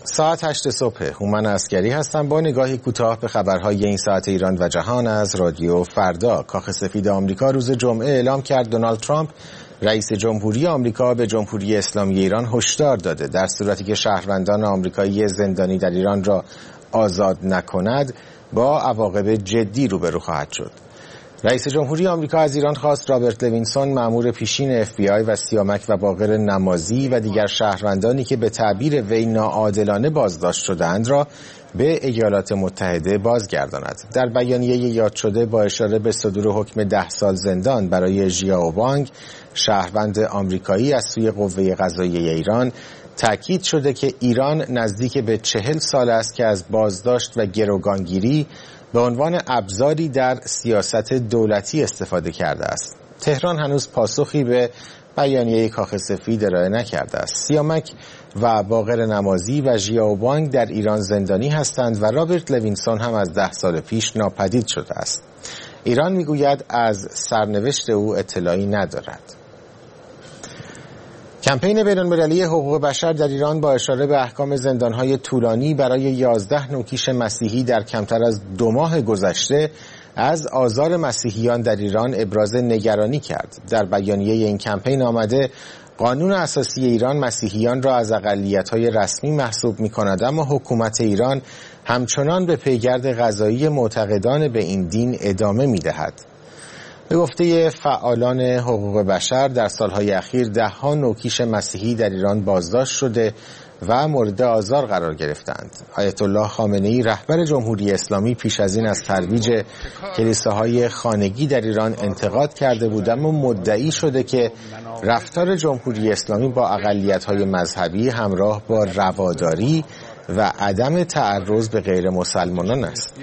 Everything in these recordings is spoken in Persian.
ساعت 8 صبح. هومن عسکری هستم با نگاهی کوتاه به خبرهای این ساعت ایران و جهان از رادیو فردا. کاخ سفید آمریکا روز جمعه اعلام کرد دونالد ترامپ رئیس جمهوری آمریکا به جمهوری اسلامی ایران هشدار داده در صورتی که شهروندان آمریکایی زندانی در ایران را آزاد نکند با عواقب جدی روبرو خواهد شد. رئیس جمهوری آمریکا از ایران خواست رابرت لوینسون مأمور پیشین FBI و سیامک و باقر نمازی و دیگر شهروندانی که به تعبیر وی ناعادلانه بازداشت شده‌اند را به ایالات متحده بازگرداند. در بیانیه یاد شده با اشاره به صدور حکم 10 سال زندان برای ژیائو وانگ، شهروند آمریکایی از سوی قوه قضاییه ایران، تأکید شده که ایران نزدیک به 40 سال است که از بازداشت و گروگانگیری به عنوان ابزاری در سیاست دولتی استفاده کرده است. تهران هنوز پاسخی به بیانیه کاخ سفید ارائه نکرده است. سیامک و باقر نمازی و ژیائو وانگ در ایران زندانی هستند و رابرت لوینسون هم از 10 سال پیش ناپدید شده است. ایران میگوید از سرنوشت او اطلاعی ندارد. کمپین بین‌المللی حقوق بشر در ایران با اشاره به احکام زندان‌های طولانی برای 11 نوکیش مسیحی در کمتر از 2 ماه گذشته از آزار مسیحیان در ایران ابراز نگرانی کرد. در بیانیه این کمپین آمده قانون اساسی ایران مسیحیان را از اقلیت‌های رسمی محسوب می‌کند، اما حکومت ایران همچنان به پیگرد قضایی معتقدان به این دین ادامه می‌دهد. به گفته فعالان حقوق بشر در سالهای اخیر 10 نوکیش مسیحی در ایران بازداشت شده و مورد آزار قرار گرفتند. آیت الله خامنه‌ای رهبر جمهوری اسلامی پیش از این از ترویج کلیساهای خانگی در ایران انتقاد کرده بود، اما مدعی شده که رفتار جمهوری اسلامی با اقلیت‌های مذهبی همراه با رواداری و عدم تعرض به غیر مسلمانان است.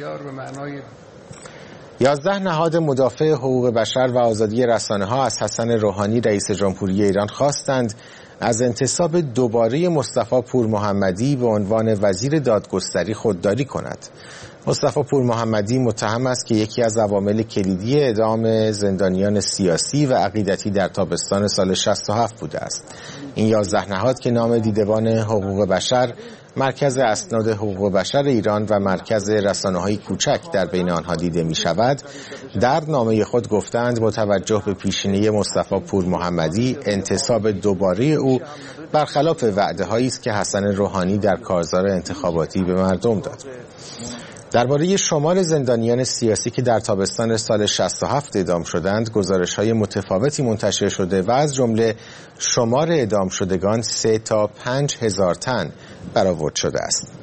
11 نهاد مدافع حقوق بشر و آزادی رسانه‌ها از حسن روحانی رئیس جمهوری ایران خواستند از انتصاب دوباره مصطفی پورمحمدی به عنوان وزیر دادگستری خودداری کند. مصطفی پورمحمدی متهم است که یکی از عوامل کلیدی اعدام زندانیان سیاسی و عقیدتی در تابستان سال 67 بوده است. این 11 نهاد که نام دیدبان حقوق بشر، مرکز اسناد حقوق بشر ایران و مرکز رسانه‌های کوچک در بین آنها دیده می شود، در نامه خود گفتند با توجه به پیشینه مصطفی پورمحمدی انتصاب دوباره او برخلاف وعده‌هایی است که حسن روحانی در کارزار انتخاباتی به مردم داد. درباره شمار زندانیان سیاسی که در تابستان سال 67 اعدام شدند، گزارش‌های متفاوتی منتشر شده و از جمله شمار اعدام شدگان 3 تا 5 هزار تن برآورد شده است.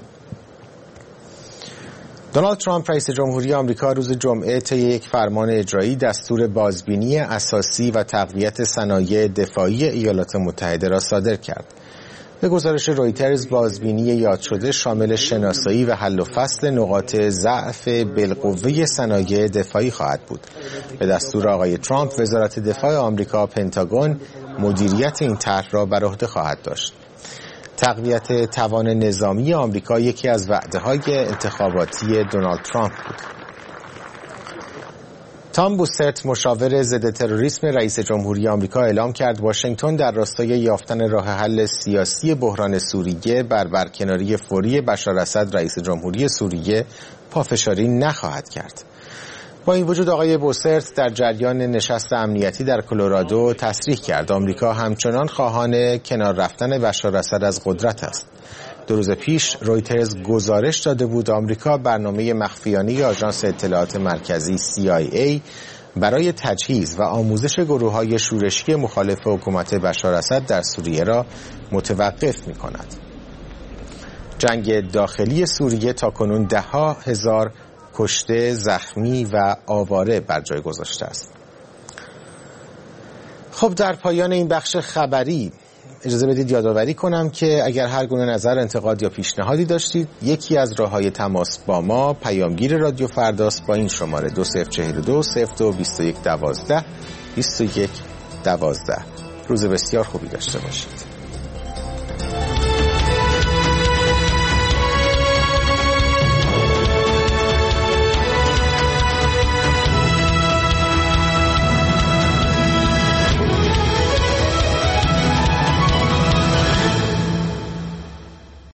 دونالد ترامپ رئیس جمهوری آمریکا روز جمعه طی یک فرمان اجرایی دستور بازبینی اساسی و تقویت صنایع دفاعی ایالات متحده را صادر کرد. به گزارش رویترز بازبینی یاد شده شامل شناسایی و حل و فصل نقاط ضعف بالقوه صنایع دفاعی خواهد بود. به دستور آقای ترامپ وزارت دفاع آمریکا پنتاگون مدیریت این طرح را بر عهده خواهد داشت. تقویت توان نظامی آمریکا یکی از وعده‌های انتخاباتی دونالد ترامپ بود. تام بوسترت مشاور ضد تروریسم رئیس جمهوری آمریکا اعلام کرد واشنگتن در راستای یافتن راه حل سیاسی بحران سوریه بر برکناری فوری بشار اسد رئیس جمهوری سوریه پافشاری نخواهد کرد. با این وجود آقای بوسترت در جریان نشست امنیتی در کلرادو تصریح کرد آمریکا همچنان خواهان کنار رفتن بشار اسد از قدرت است. 2 روز پیش رویترز گزارش داده بود آمریکا برنامه مخفیانه آژانس اطلاعات مرکزی CIA برای تجهیز و آموزش گروه‌های شورشی مخالف حکومت بشار اسد در سوریه را متوقف می‌کند. جنگ داخلی سوریه تاکنون 10,000 کشته، زخمی و آواره بر جای گذاشته است. خب در پایان این بخش خبری اجازه بدید یادآوری کنم که اگر هر گونه نظر، انتقاد یا پیشنهادی داشتید، یکی از راه‌های تماس با ما پیامگیر رادیو فرداست با این شماره 2042 02 21 12 21 12. روز بسیار خوبی داشته باشید.